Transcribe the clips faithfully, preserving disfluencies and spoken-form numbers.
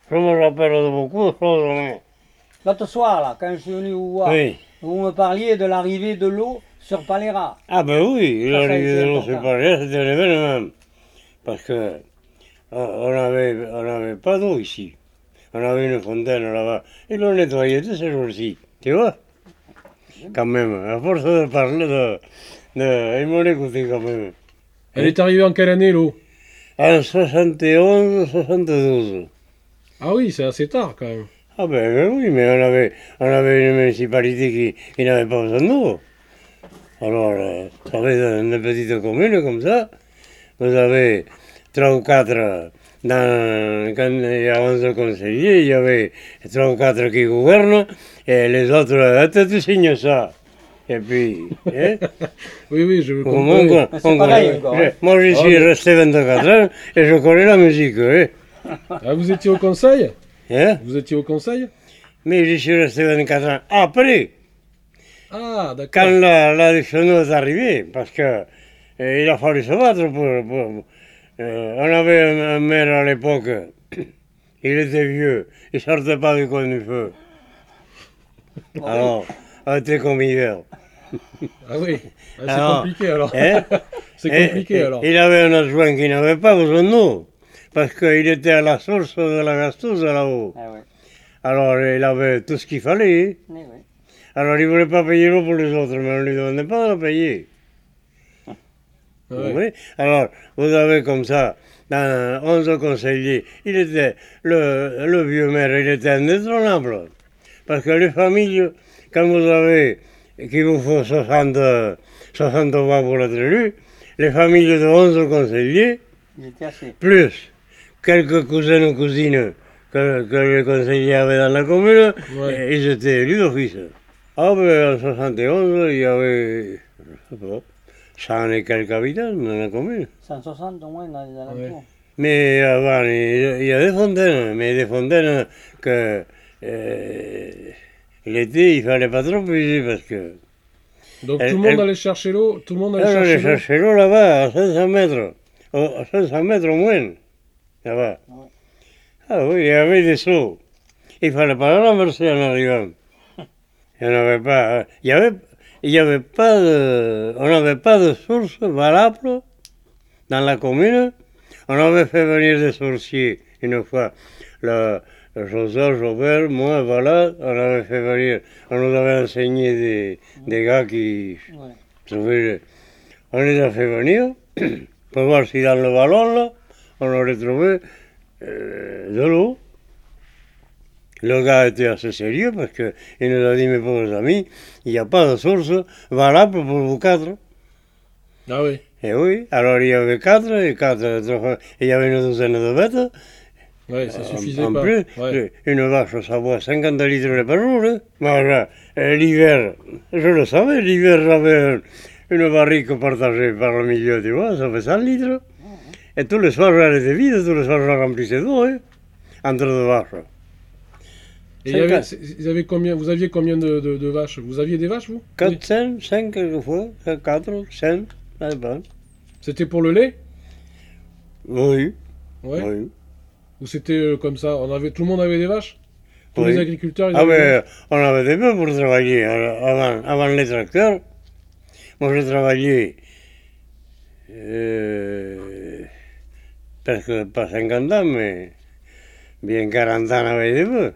je me rappelle de beaucoup de choses. Mais... L'autre soir, là, quand je suis venu vous voir, oui. vous me parliez de l'arrivée de l'eau sur Paléra. Ah ben oui, l'arrivée de l'eau sur Paléra, c'était un événement. Parce que on n'avait on avait pas d'eau ici. On avait une fontaine là-bas. Et l'on nettoyait tous ces jours-ci. Tu vois? Quand même, à force de parler de... de... ils m'ont écouté quand même. Elle est arrivée en quelle année, l'eau? En soixante et onze soixante-douze. Ah oui, c'est assez tard quand même. Ah ben, ben oui, mais on avait, on avait une municipalité qui, qui n'avait pas besoin d'eau. Alors, euh, ça fait une petite commune comme ça. Vous avez trois ou quatre, dans, quand il y a onze conseillers, il y avait trois ou quatre qui gouvernent, et les autres, attends, tu signes ça. Et puis, hein? Oui, oui, je comprends. Moi, c'est pareil encore. Hein. Moi, je suis ah, resté vingt-quatre ans et je connais la musique. Hein? Ah, vous étiez au conseil? Hein? Vous étiez au conseil? Mais je suis resté vingt-quatre ans après. Ah, d'accord. Quand la, la Cheneau est arrivée, parce que euh, il a fallu se battre pour... pour euh, on avait un, un maire à l'époque, il était vieux, il sortait pas du coin du feu. Alors, on était comme hiver. Ah oui, ah, c'est alors, compliqué alors. Hein? C'est compliqué et, alors. Il avait un adjoint qui n'avait pas besoin d'eau, parce qu'il était à la source de la Gastouse là-haut. Ah ouais. Alors il avait tout ce qu'il fallait. Ah ouais. Alors il ne voulait pas payer l'eau pour les autres, mais on ne lui demandait pas de la payer. Ah ouais. Oui. Alors vous avez comme ça, dans onze conseillers, il était, le, le vieux maire, il était indétrônable. Parce que les familles, quand vous avez, qu'il vous faut soixante, soixante voix pour être élu, les familles de onze conseillers, plus quelques cousins ou cousines que, que les conseillers avaient dans la commune, ouais. Ils étaient élus d'office. Ah ben en soixante et onze, il y avait, je sais pas, cent et quelques habitants dans la commune. cent soixante au moins dans les alentours. Ouais. Mais avant, il y a des fontaines, mais des fontaines que... Euh, l'été, il fallait pas trop puiser parce que... Donc elle, tout le monde elle, allait chercher l'eau, tout le monde allait elle chercher l'eau chercher l'eau là-bas, à cinq cents mètres, à cinq cents mètres au moins, là-bas. Ouais. Ah oui, il y avait des seaux. Il fallait pas la renverser en arrivant. Il n'y avait pas... Il y avait, il y avait pas de... On n'avait pas de source valable dans la commune. On avait fait venir des sourciers une fois. Le, Joseph, Jobert, moi, voilà, on avait fait venir, on nous avait enseigné des, des gars qui ouais. trouvaient, on les a fait venir pour voir si dans le ballon, là, on aurait trouvé euh, de l'eau. Le gars était assez sérieux parce qu'il nous a dit, mes pauvres amis, il n'y a pas de source valable pour vous quatre. Ah oui. Et oui, alors il y avait quatre, et quatre, et il y avait une douzaine de bêtes. Oui, ça suffisait en pas. plus, ouais. Une vache, ça boit cinquante litres par jour. Hein. Moi, l'hiver, je le savais, l'hiver, j'avais une barrique partagée par le milieu, tu vois, ça fait cent litres. Et tous les soirs, elle était vide, tous les soirs, je la remplissais d'eau, hein, entre deux vaches. Et il y avait, il y avait combien, vous aviez combien de, de, de vaches? Vous aviez des vaches, vous? quatre, cinq, cinq quelquefois, quatre, cinq, ça dépend. C'était pour le lait? Oui. Ouais. Oui. Ou c'était euh, comme ça, on avait, tout le monde avait des vaches? Tous oui. les agriculteurs, ils ah avaient ben, des vaches? On avait des bœufs pour travailler avant, avant les tracteurs. Moi, j'ai travaillé euh, presque pas cinquante ans, mais bien quarante ans avec des bœufs.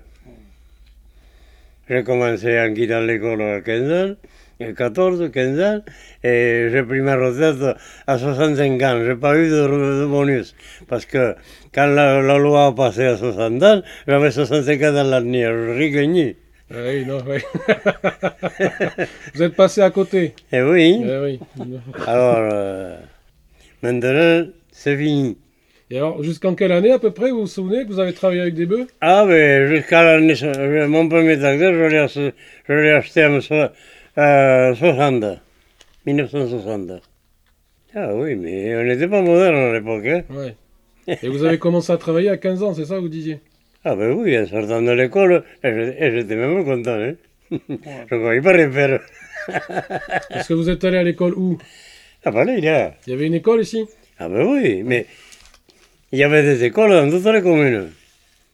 J'ai commencé en quittant l'école à quinze ans, quatorze, quinze ans, et j'ai pris ma retraite à soixante-cinq ans. Je n'ai pas eu de, de bonus, parce que quand la, la loi a passé à soixante ans, j'avais soixante-cinq ans dans l'année, je n'ai gagné. Oui, non, oui. Vous êtes passé à côté. Eh oui. Eh oui. Alors, euh, maintenant, c'est fini. Et alors, jusqu'en quelle année à peu près, vous vous souvenez que vous avez travaillé avec des bœufs? Ah, ben, jusqu'à l'année, mon premier tracteur, je l'ai, je l'ai acheté en euh, soixante, mille neuf cent soixante. Ah oui, mais on n'était pas moderne à l'époque. Hein. Ouais. Et vous avez commencé à travailler à quinze ans, c'est ça que vous disiez? Ah ben oui, en sortant de l'école, j'étais même content. Hein. Ouais. Je ne croyais pas rien faire. Est-ce que vous êtes allé à l'école où? Ah ben là, il y a. Il y avait une école ici? Ah ben oui, mais il y avait des écoles dans toutes les communes.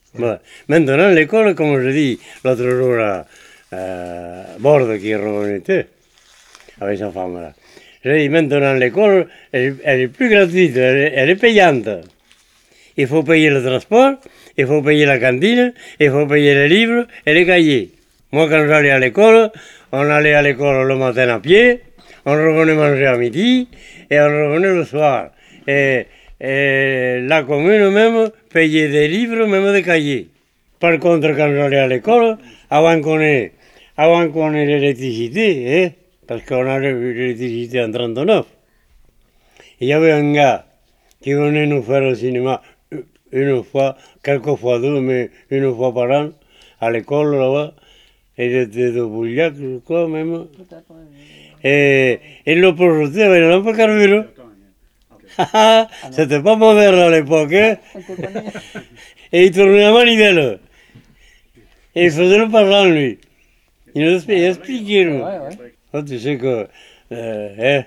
Bon. Maintenant, l'école, comme je dis l'autre jour à euh, Borde qui est revenu avec sa femme-là, j'ai dit maintenant l'école, elle, elle est plus gratuite, elle est, elle est payante. Il faut payer le transport, il faut payer la cantine, il faut payer les livres et les cahiers. Moi, quand j'allais à l'école, on allait à l'école le matin à pied, on revenait manger à midi et on revenait le soir. Et, et la commune même payait des livres, même des cahiers. Par contre, quand j'allais à l'école, avant qu'on ait, avant qu'on ait l'électricité, hein, parce qu'on a eu l'électricité en trente-neuf, il y avait un gars qui venait nous faire le cinéma une fois, quelquefois deux, mais une fois par an, à l'école là-bas. Il était de Bouliac, je crois même. Et il le projetait avec une lampe carburant. C'était pas moderne à l'époque, hein. Et il tournait la manivelle. Et il faisait le parlant, lui. Il nous expliquait, nous. Oh, tu sais que euh, hein,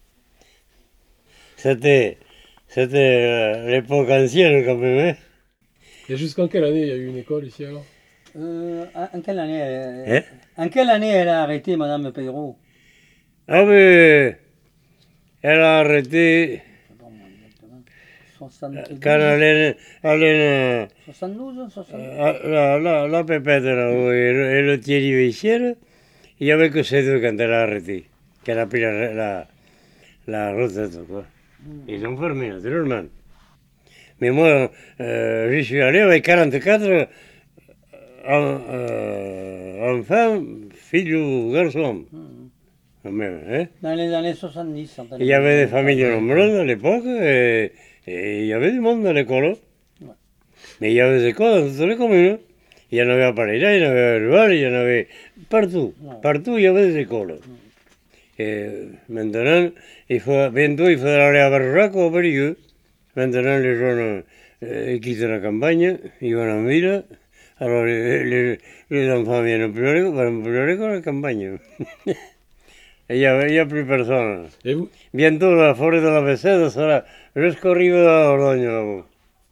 c'était, c'était euh, l'époque ancienne, quand même. Hein. Et jusqu'en quelle année il y a eu une école ici, alors? Euh, en, quelle année elle, eh? En quelle année elle a arrêté, Madame Peyrot? Ah mais elle a arrêté soixante-douze, quand elle est, elle est soixante-douze, soixante-douze. La, la, la pépette là, et, le, et le Thierry Veissière, il n'y avait que ces deux quand elle a arrêté, qu'elle a pris la, la, la retraite, quoi. Mm. Ils ont fermé, naturellement. Mais moi, euh, j'y suis allé avec quarante-quatre En, euh, enfants, filles ou garçons. Mmh. Même, hein? Dans les années soixante-dix. Il y avait des familles nombreuses à l'époque et, et il y avait du monde à l'école. Ouais. Mais il y avait des écoles dans toutes les communes. Il y en avait à Paléda, il y en avait à Rual, il y en avait partout. Ouais. Partout il y avait des écoles. Ouais. Et maintenant, il faut, bientôt il faudra aller à Bergerac ou à Périgueux. Maintenant les jeunes euh, quittent la campagne, ils vont en ville. Alors les, les, les enfants viennent plus à l'école à la campagne. Il n'y a, a plus personne. Et vous? Bientôt la forêt de la Bessède sera jusqu'au rive de la Dordogne là-haut.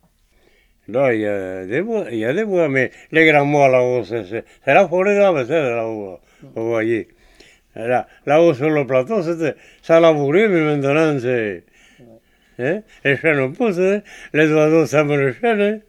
Là, il y a des bois, il y a des bois, mais les grands bois là-haut, c'est la forêt de la Bessède là-haut, vous voyez. Là, là-haut sur le plateau, ça labourait, mais maintenant c'est... Hein? Les chênes poussent, hein? Les oiseaux s'aiment les chênes. Hein?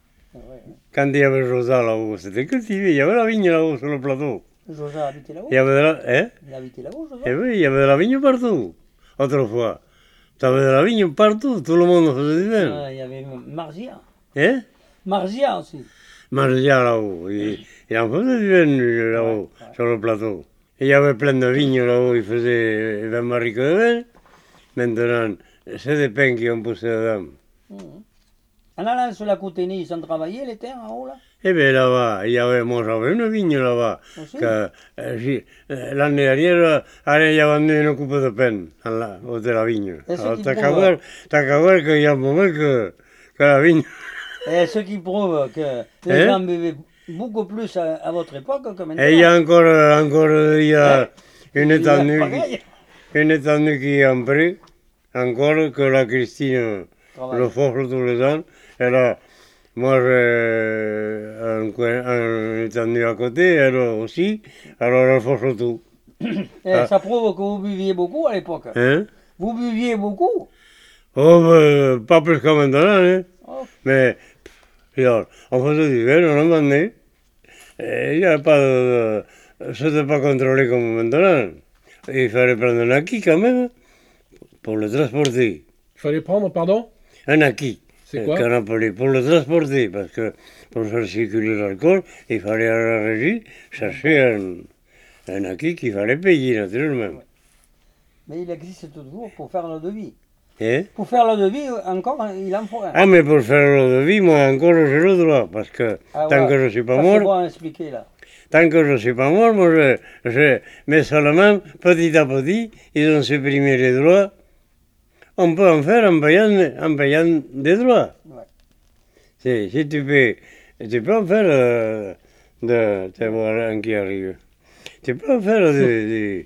Quand il y avait Josa là-haut, c'était cultivé, il y avait la vigne là-haut sur le plateau. Josa habitait là-haut? Il y avait de la... Hein? Il habitait là-haut, Josa? Eh oui, il y avait de la vigne partout, autrefois. Tu avais de la vigne partout, tout le monde faisait du vin. Ah, il y avait Marzia. Hein? Marzia aussi. Marzia là-haut, il, il en faisait du vin là-haut, ouais, ouais. Sur le plateau. Il y avait plein de vignes là-haut, il faisait vingt barriques de vin. Maintenant, c'est des pins qui ont poussé dedans. Mmh. En allant sur la Coutenie, ils ont travaillé les terres en haut là? Eh bien là-bas, il y avait, moi j'avais une vigne là-bas. Euh, euh, L'année dernière, allez, il y avait une coupe de pain là, au de la vigne. Alors t'as qu'à voir, t'as qu'à voir qu'il y a un moment que, que la vigne... Et ce qui prouve que les hein? gens buvaient beaucoup plus à, à votre époque que maintenant. Et il y a encore, encore il y a une étendue, une étendue qui est en prix, encore que la Christine Travail. Le force tous les ans. Et là, moi j'ai un, un étendue à côté, elle aussi, alors elle force tout. Et ah. Ça prouve que vous buviez beaucoup à l'époque. Hein? Vous buviez beaucoup? Oh, ben, pas plus que maintenant, hein. Oh. Mais, regarde, on faisait du vin, on en vendait. Il n'y avait pas de... C'était pas contrôlé comme maintenant. Il fallait prendre un acquis quand même, pour le transporter. Il fallait prendre, pardon? Un acquis. C'est quoi? Qu'on appelait pour le transporter, parce que pour faire circuler l'alcool, il fallait à la régie chercher un, un acquis qu'il fallait payer, naturellement. Ouais. Mais il existe toujours pour faire le devis. Eh? Pour faire le devis, encore, il en faut un. Ah, mais pour faire le devis, moi encore j'ai le droit, parce que ah, tant ouais. que je ne suis pas ça, mort... C'est bon à expliquer, là. Tant que je ne suis pas mort, moi je, je... Mais seulement, petit à petit, ils ont supprimé les droits. On peut en faire en payant, en payant des droits. Ouais. Si, si tu peux, tu peux en faire euh, de... Tu vois un qui arrive. Tu peux en faire de... de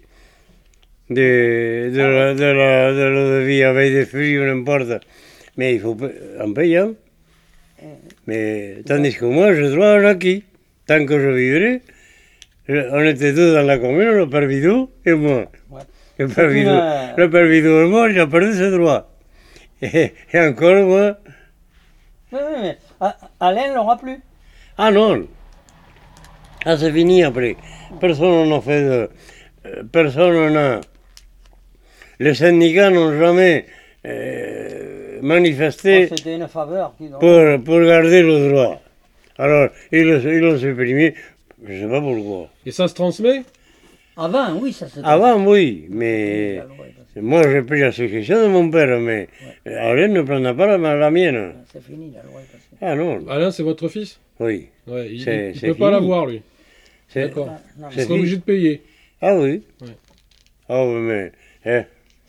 De, de, la, de, la, de la devis avec des fruits ou n'importe, mais il faut en payant. Mais tandis que moi, je dois à Jackie. Tant que je vivrai, je, on était deux dans la commune, le père Vidou et moi. Ouais. Le père Vidou, une... le père Vidou et moi, il a perdu ses droits. Et, et encore moi. Oui, oui, mais Alain l'aura plus. Ah non. Ah, c'est fini après. Personne n'a fait de. Personne n'a. Les syndicats n'ont jamais euh, manifesté. Oh, c'était une faveur. Pour, pour garder le droit. Alors, ils l'ont supprimé, je ne sais pas pourquoi. Et ça se transmet? Avant, oui, ça se transmet. Avant, oui, mais oui, moi j'ai pris la succession de mon père, mais ouais. Alain ne prendra pas la, la mienne. C'est fini, la loi est passée. Ah non. Alain, c'est votre fils? Oui. Ouais, il ne peut pas l'avoir, lui. D'accord. Il sera obligé de payer. Ah oui. Ouais. Ah oui, mais... Eh.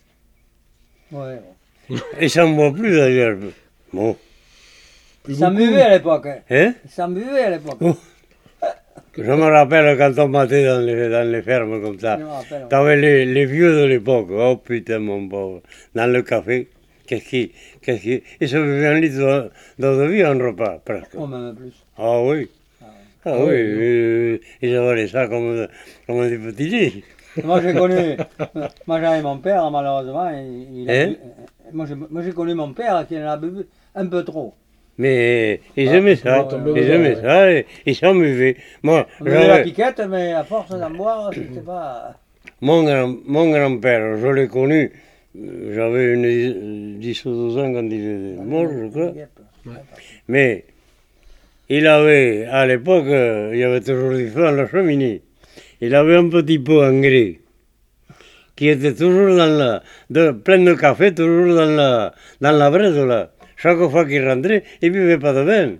Ouais. Il s'en voit plus d'ailleurs. Bon. Ça buvait à l'époque. Hein? Ça buvait à l'époque. Oh. Je me rappelle quand on battait dans les, dans les fermes comme ça. T'avais les, les vieux de l'époque. Oh putain, mon pauvre. Dans le café. Qu'est-ce qui. Qu'est-ce qui. Ils se buvaient un litre d'eau de vie en repas, presque. Oh, même plus. Ah oui. Ah, ah oui. oui. Euh, ils avalaient ça comme, comme des petits lits. Moi j'ai connu. Moi j'avais mon père, malheureusement. Il, il a hein? bu, moi j'ai connu mon père qui en a bu un peu trop. Mais ils aimaient ça, ils aimaient ça, et ils s'en buvaient. Moi, on avait la piquette, mais à force d'en boire, c'était pas... Mon, grand, mon grand-père, je l'ai connu, j'avais une dix ou douze ans quand il est mort, je crois. Ouais. Mais il avait, à l'époque, il y avait toujours du feu dans la cheminée. Il avait un petit pot en grès, qui était toujours dans la... De, plein de café, toujours dans la, dans la braise, là. Chaque fois qu'il rentrait, il ne buvait pas de vin.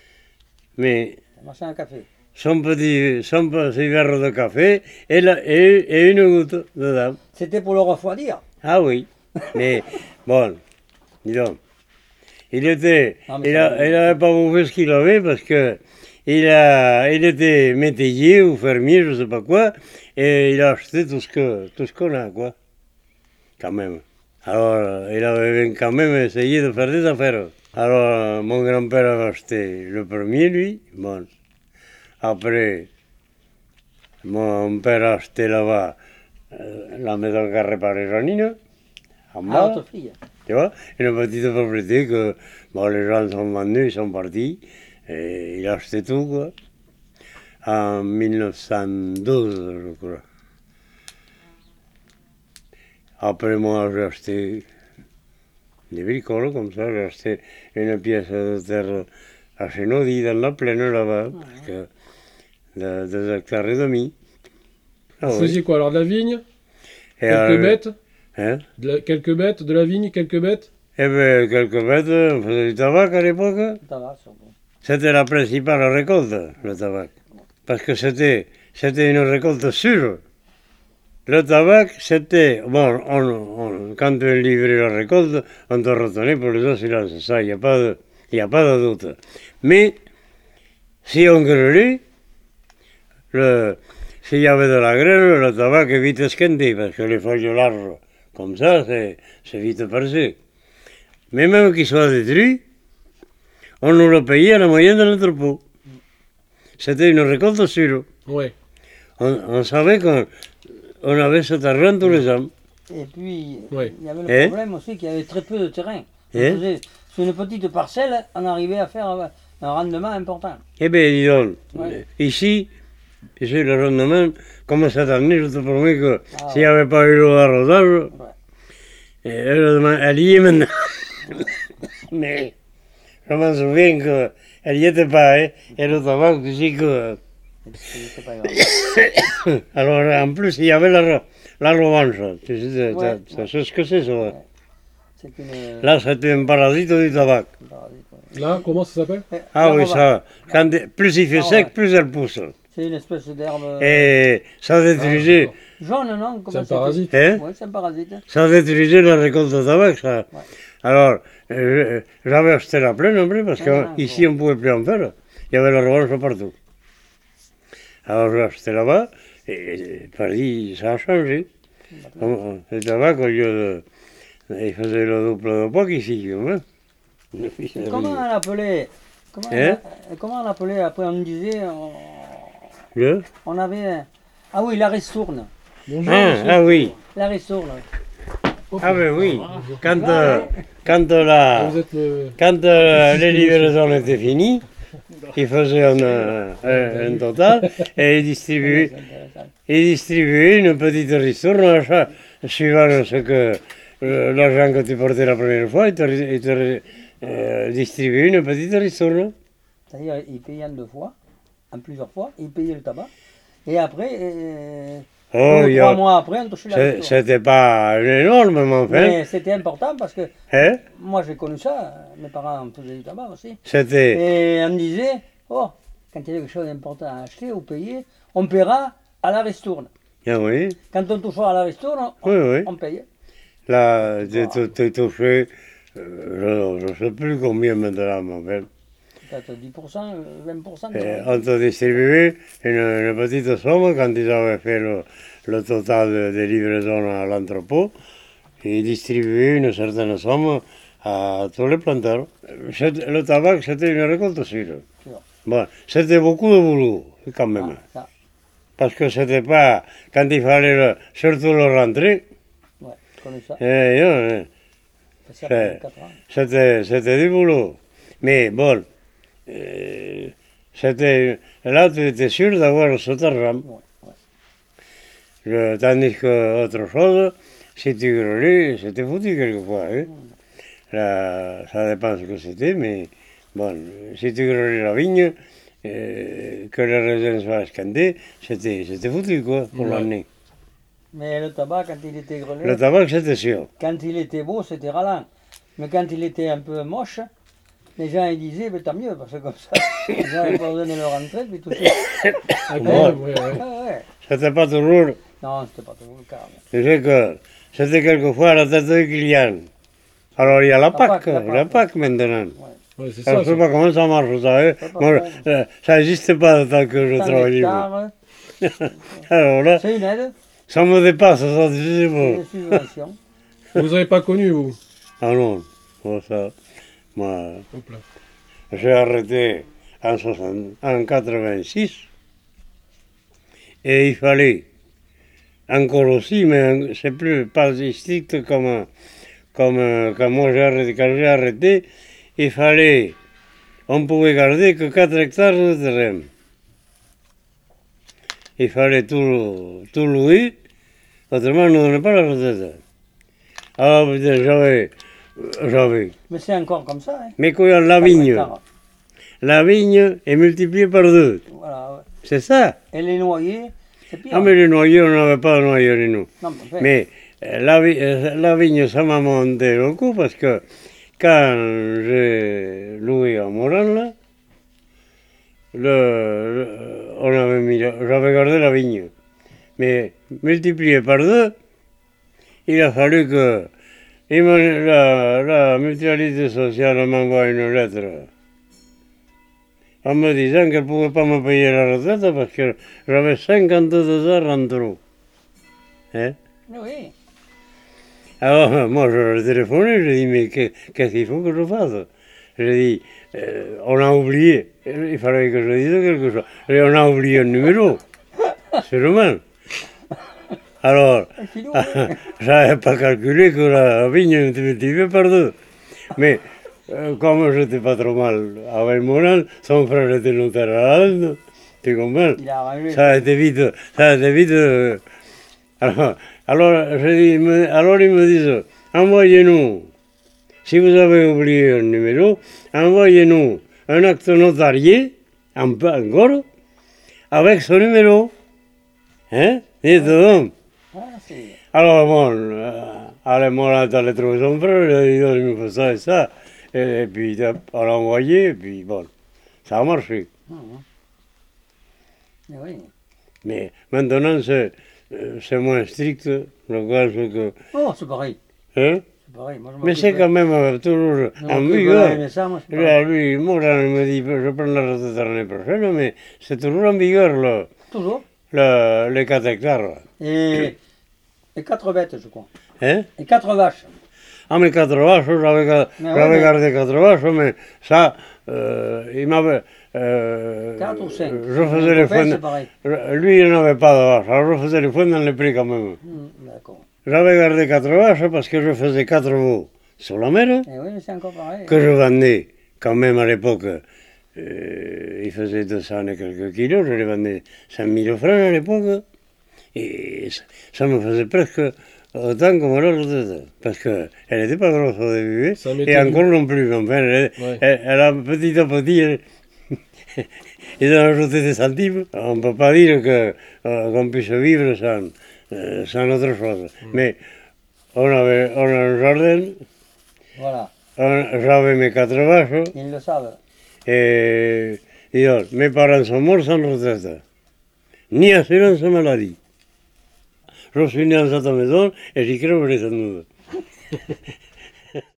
Mais un café. Son, petit, son petit verre de café et, la, et, et une goutte dedans. C'était pour le refroidir? Ah oui. Mais bon, dis donc. Il était, non, il n'avait pas bouffé ce qu'il avait parce que il, a, il était métayer ou fermier, je ne sais pas quoi, et il a acheté tout ce que, tout ce qu'on a, quoi. Quand même. Alors, il avait quand même essayé de faire des affaires. Alors, mon grand-père avait acheté le premier, lui. Bon. Après, mon père a acheté là-bas euh, la maison qu'a réparée Janine, en bas. Ah, fille. Tu vois, une petite propriété que bon, les gens sont vendus, ils sont partis. Et il a acheté tout, quoi. En mille neuf cent douze, je crois. Après, moi, j'ai acheté des bricoles comme ça. J'ai acheté une pièce de terre à Chenaudy, dans la plaine là-bas, ah, parce que de deux hectares et demi. Ah, vous oui. faisiez quoi alors? De la vigne? Et quelques alors, bêtes hein? de la, Quelques bêtes? De la vigne? Quelques bêtes? Eh bien, quelques bêtes. On faisait du tabac à l'époque. C'était la principale récolte, le tabac. Parce que c'était, c'était une récolte sûre. Le tabac, c'était... Bon, on, on, quand on livrait la récolte, on te retenait pour les assurances. Ça, il n'y a pas de, y a pas de doute. Mais, si on grêlait, s'il y avait de la grêle, le tabac est vite esquinté, parce que les feuilles larges, comme ça, c'est, c'est vite percé. Mais même qu'il soit détruit, on nous le payait à la moyenne de notre pot. C'était une récolte sûre. Ouais. On, on savait qu'on... On avait cet argent tous les ans. Et puis, oui. il y avait le eh? problème aussi qu'il y avait très peu de terrain. Eh? Faisait, sur une petite parcelle, on arrivait à faire un rendement important. Eh bien, dis donc, ouais. Ici, ici, le rendement, comme cette année, je te promets que ah, s'il n'y avait pas eu l'eau d'arrosage, ouais. Elle y est maintenant. Mais je me souviens qu'elle n'y était pas, hein, et le tabac aussi que... C'est pas grave. Alors, en plus, il y avait la, la revanche. Tu sais, ouais, tu sais ouais. ce que c'est, ça. Ouais. C'est une... Là, c'était un parasite du tabac. Parasite, ouais. Là, comment ça s'appelle? Ah la oui, ça. Quand, plus il fait ah, sec, ouais. plus elle pousse. C'est une espèce d'herbe... Et ça détruisait... Ah, jaune, non? C'est un parasite. Hein? Oui, c'est un parasite. Ça détruisait la récolte de tabac, ça. Ouais. Alors, euh, j'avais acheté la plaine, en plus, parce qu'ici, ah, on ne pouvait plus en faire. Il y avait la revanche partout. Alors j'ai acheté là-bas, et Paris, ça a changé. Le tabac, au lieu de... Il faisait le double de poids qu'ici. Comment on appelait Comment, Hein? on, comment on appelait après? On disait. On, Le on avait. Ah oui, la ristourne. Bonjour, ah, monsieur. ah oui. La ristourne. Ah ben oui. Quand, euh, quand, la, Vous êtes le... quand euh, les livraisons étaient finies, ils faisaient un, euh, un, un total et ils distribuaient, ils distribuaient une petite ristourne à chaque- suivant ce que euh, l'argent que tu portais la première fois, ils te, ils te euh, distribuaient une petite ristourne. C'est-à-dire, ils payaient en deux fois, en plusieurs fois, ils payaient le tabac. Et après, euh, Oh, deux, il y trois a- mois après, on touchait la c'est- ristourne. c'était pas énorme, mais enfin, Mais c'était important parce que hein, moi j'ai connu ça, mes parents faisaient du tabac aussi. c'était, Et on me disait, oh, quand il y a quelque chose d'important à acheter ou payer, on paiera à la ristourne. ah oui, Quand on touchera à la ristourne, on, oui, oui. on paye. Là, tu t'es touché, euh, je ne sais plus combien maintenant, mais enfin, Peut-être dix pour cent, vingt pour cent. Et on te distribuait une, une petite somme quand ils avaient fait le, le total de- des livraisons à l'entrepôt. Ils distribuaient une certaine somme à tous les planteurs. C'est- Le tabac, c'était une récolte sûre. Sûr. Bon, c'était beaucoup de boulot, quand même. Ah, ça, Parce que c'était pas, quand il fallait le- surtout le rentrer, ouais, je connais ça. eh, euh, Ça c'est- fait quatre ans. c'était, c'était du boulot. Mais bon, euh, c'était, là tu étais sûr d'avoir cet argent. Ouais, ouais. Le- tandis que autre chose, si tu grelais, c'était foutu quelquefois. Hein. Là, ça dépend ce que c'était, mais bon, si tu grelais la vigne, euh, que les raisins soient escandés, c'était, c'était foutu quoi, pour Ouais. l'année. Mais le tabac, quand il était grelé, Le tabac, c'était sûr. quand il était beau, c'était ralent. Mais quand il était un peu moche, les gens ils disaient, mais tant mieux, parce que comme ça, les gens n'avaient pas besoin de le rentrer, puis tout ça. Ah, Ouais. ouais, ouais, ouais. Ouais, ouais. C'était pas toujours. Non, c'était pas toujours le cas. Je mais- sais que c'était quelquefois à la tête de client. Alors il y a la La Pâque, Pâque, la la Pâque. Pâque maintenant. Ouais, c'est Alors, ça. je sais pas comment ça marche, ça. Hein. C'est pas Moi, grave. euh, ça n'existe pas tant que je Tant travaille. moi. d'hectares, Alors là, c'est une aide, ça me dépasse, ça, je sais c'est pas. une subvention. c'est- Vous n'avez pas connu, vous? Ah non, bon, ça, moi, Hop là. j'ai arrêté en, soixante en quatre-vingt-six et il fallait encore aussi, mais c'est plus pas si strict comme, comme quand moi j'ai arrêté. Quand j'ai arrêté, il fallait, on pouvait garder que quatre hectares de terrain. Il fallait tout, tout louer, autrement on ne donnait pas la retraite. Alors putain, j'avais, j'avais. Mais c'est encore comme ça. Hein. Mais quand il y a la vigne, la vigne est multipliée par deux. Voilà, ouais. C'est ça. Et les noyers, c'est pire. Ah mais les noyers, on n'avait pas de noyers, les nous. Non, mais, enfin, Mais euh, la, vi- euh, la vigne, ça m'a monté le coup parce que quand j'ai loué à Moran, là, le, le- on avait mis, la- j'avais gardé la vigne. Mais multiplié par deux, il a fallu que il me- la, la mutualité sociale m'envoie une lettre en me disant qu'elle ne pouvait pas me payer la retraite parce que j'avais cinquante-deux heures en trop. Hein? oui. Alors, moi, je leur ai téléphoné, je lui ai dit, mais que- qu'est-ce qu'il faut que je fasse? Je lui ai dit, euh, on a oublié, il fallait que je dise quelque chose. Et on a oublié un numéro, sûrement. Alors, Un filou, oui. j'avais pas calculé que la vigne était multipliée par deux. Mais, euh, comme j'étais pas trop mal avec Moral, son frère était notaire à Alde, tu comprends? Il a arrangé. Ça a été vite, ça a été vite. euh, Alors, alors, je dis, me- alors ils me disent, envoyez-nous, si vous avez oublié un numéro, envoyez-nous un acte notarié, en peu encore, avec ce numéro. Hein? Et tout. Ah, c'est... Alors bon, euh, allez, moi, là, t'allais trouver son frère, il a dit, il me fait ça et ça. Et, et puis, hop, on l'a envoyé, et puis bon, ça a marché. Ah, hein. Mais oui. Mais maintenant, c'est euh, c'est moins strict, le gaz que... Oh, c'est pareil. Hein? C'est pareil. Moi, je Mais c'est quand même euh, toujours je en m'occupe de vigueur. mais ça, moi, c'est Lui, pareil. lui, moi, là, il me dit, je prends la retraite l'année prochaine, mais c'est toujours en vigueur, le, Toujours. le, les quatre hectares. Et... et quatre bêtes, je crois. Hein? Et quatre vaches. Ah, mais quatre vaches, j'avais ga- Mais ouais, j'avais mais- gardé quatre vaches, mais ça, euh, il m'avait... Euh, quatre ou cinq. Je faisais les foins... Lui, il n'avait pas de vaches, alors je faisais les foins dans les prix quand même. Mmh, d'accord. J'avais gardé quatre vaches parce que je faisais quatre veaux sur la mer, eh oui, c'est encore pareil, que je vendais quand même à l'époque. Euh, il faisait deux cents et quelques kilos, je les vendais cinq mille francs à l'époque. Et ça, ça me faisait presque autant que la retraite. Parce qu'elle n'était pas grosse au début, et encore non plus. Mais enfin, elle, ouais. elle, elle a petit à petit, elle, ils ont ajouté des centimes. On ne peut pas dire que, euh, qu'on puisse vivre sans, euh, sans autre chose. Mm. Mais on avait on a un jardin, voilà. J'avais mes quatre vaches. Ils le savent. Et, et alors, mes parents sont morts sans retraite, ni assurance maladie. Je suis né dans cette maison et j'y crèverai sans doute.